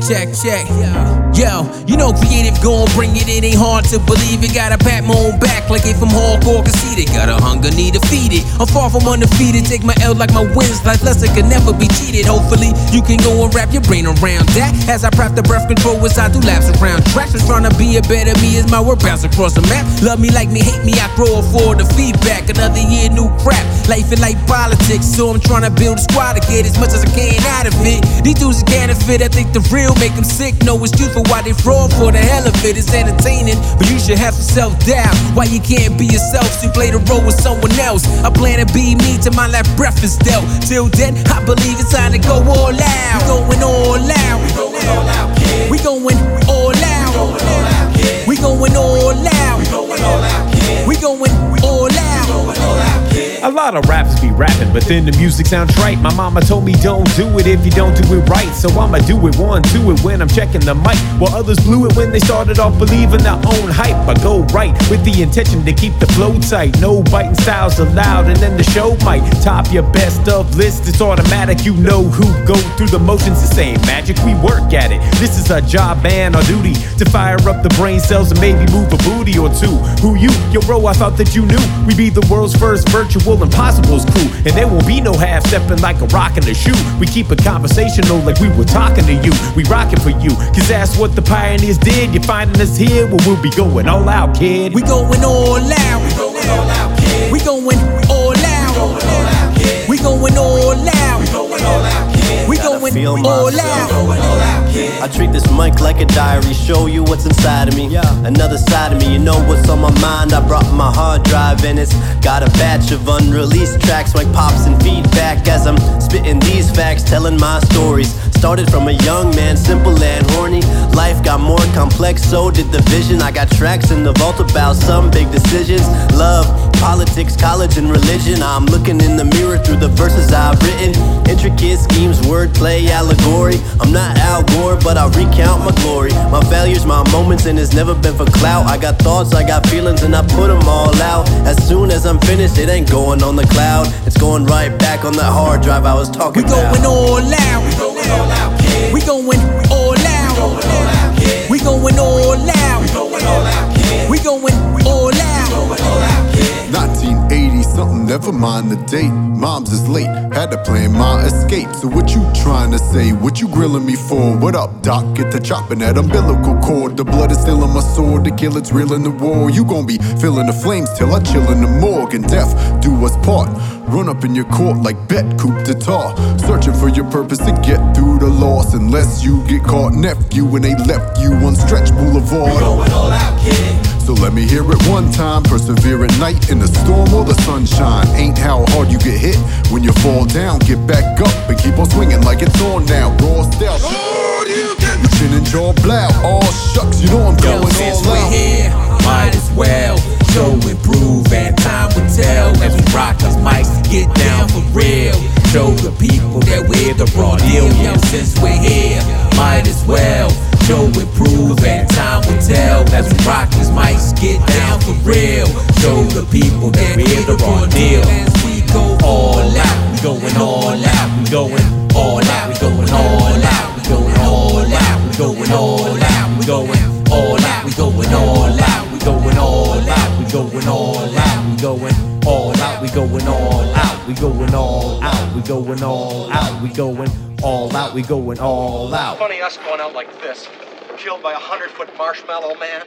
check. Yo, you know creative gon' bring it, it ain't hard to believe it. Gotta pat my own back like if I'm hardcore conceited. Got a hunger, need to feed it. I'm far from undefeated, take my L like my wins. Life lesson can never be cheated. Hopefully you can go and wrap your brain around that. As I prep the breath control as I do laps around tracks. I'm trying to be a better me as my word bounce across the map. Love me, like me, hate me, I grow for the feedback. Another year, new crap. Life is like politics, so I'm trying to build a squad to get as much as I can out of it. These dudes are counterfeit, I think the real make them sick. No excuse for why they fraud for the hell of it. It's entertaining, but you should have some self-doubt. Why you can't be yourself, so you play the role with someone else. I plan to be me till my last breath is dealt. Till then, I believe it's time to go all out. We going all out. We going all out, kid. We going all out. We going all out. We going all out, kid. We going all out. A lot of rappers be rapping, but then the music sounds right. My mama told me don't do it if you don't do it right. So I'ma do it one, do it when I'm checking the mic. While others blew it when they started off believing their own hype. I go right with the intention to keep the flow tight. No biting styles allowed, and then the show might top your best of list. It's automatic, you know who go through the motions the same magic. We work at it. This is our job and our duty to fire up the brain cells and maybe move a booty or two. Who you? Yo, bro, I thought that you knew we'd be the world's first virtual Impossible's crew, and there won't be no half-stepping like a rock in a shoe. We keep it conversational like we were talking to you. We rockin' for you, cause that's what the pioneers did. You're finding us here, well, we'll be going all out, kid. We going all out. We going all out, kid. We going all out. We going all out. We going all out, kid. We going all out. I treat this mic like a diary, show you what's inside of me. Another side of me, you know what's on my mind. I brought my hard drive and it's got a batch of unreleased tracks, like pops and feedback as I'm spitting these facts, telling my stories. Started from a young man, simple and horny. Life got more complex, so did the vision. I got tracks in the vault about some big decisions. Love, politics, college, and religion. I'm looking in the mirror through the verses I've written. Intricate schemes, wordplay, allegory. I'm not Al Gore, but I recount my glory. My failures, my moments, and it's never been for clout. I got thoughts, I got feelings, and I put them all out. As soon as I'm finished, it ain't going on the cloud. It's going right back on that hard drive I was talking about. We going all out. We going all out, kid. We going all out. We going all out. We going all out, kid. We going all out. 1980 something, never mind the date. Mom's is late, had to plan my escape. So what you trying to say? What you grilling me for? What up, doc? Get to chopping that umbilical cord. The blood is still in my sword, the kill it's real in the war. You gon' be feeling the flames till I chill in the morgue. And death do us part. Run up in your court like Bet Coupe d'Etat. Searching for your purpose to get through the loss. Unless you get caught, nephew, and they left you on Stretch Boulevard. We going all out, kid. So let me hear it one time. Persevere at night in the storm or the sunshine. Ain't how hard you get hit when you fall down. Get back up and keep on swinging like it's on now. Raw stealth. Your chin and jaw blow. All shucks, you know I'm going all since out. we're here, might as well show improve, and time will tell as we rock these mics, get down for real. Show the people that we're the raw deal. Yeah, since we're here, might as well show improve, and time will tell as we rock these mics, get down for real. Show the people that we're the raw deal. We go all out, we going all out, we going all out, we going all out, we going all out, we going all out, we going all out, we going all out, we going all out, we going all out, we going all out, we going all out, we going all out, we going all out, we going all out, we going all out. Funny us going out like this, killed by 100-foot marshmallow man.